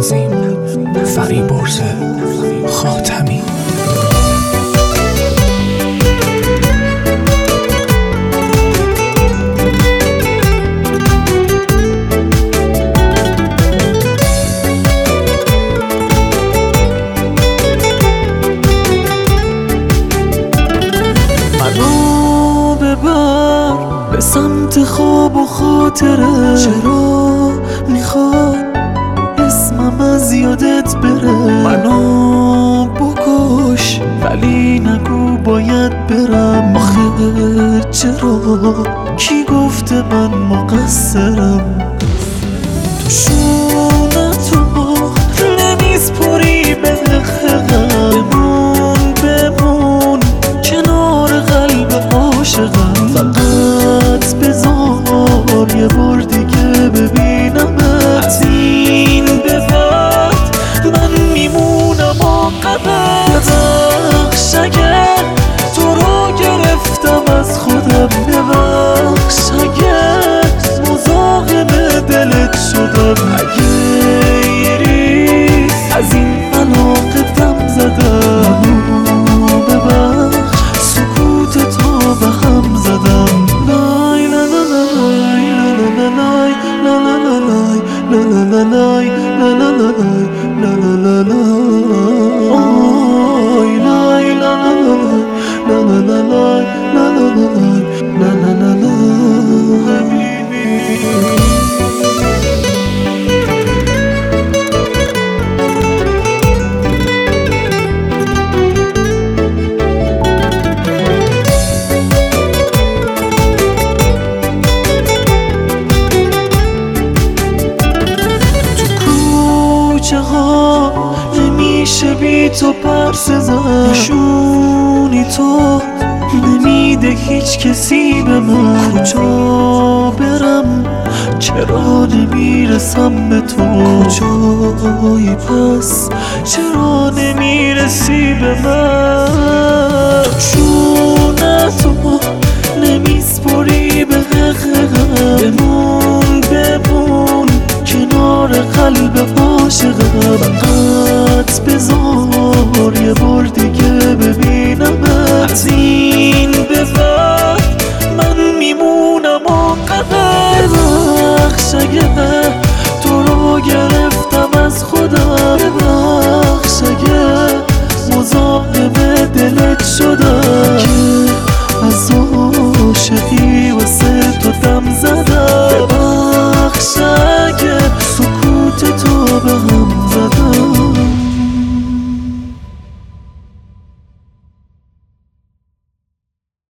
تنظیم فریبرز خاتمی. منو ببر به سمت خواب و خاطره، چرا میخواد اسمم از یادت بره؟ منو بکش ولی نگو باید برم، آخه چرا؟ کی گفته من مقصرم؟ تو شونتو نمیسپری به غم، بمون کنار قلب عاشقم. فقط بذار یه بار دیگه ببینمت، از این به بعد من میمونم عاقبت. ببخش اگر تو رو گرفتم از خودم، ببخش اگر مزاحم دلت شدم، اگه یه ریز از این علاقه دم زدم. ببخش سکوت تو به هم زدم. لای لا لا لای لا لا لا لا لا لا لای لا لا لا لا لا آی لای لا لا لا لا لا لای لا لا لا لا لا حبیبی. نمیشه بی تو پرس زن، نشونی تو نمیده هیچ کسی به من. کجا برم چرا نمیرسم به تو؟ کجایی پس چرا نمیرسی به من؟ چونتو نمیسپری به غم، بمون کنار قلب عاشقم. فقط بذار یه بار دیگه ببینم، از این به بعد من میمونم عاقبت. ببخش اگه تو رو گرفتم از خودم، ببخش اگه مزاحم دلت شدم.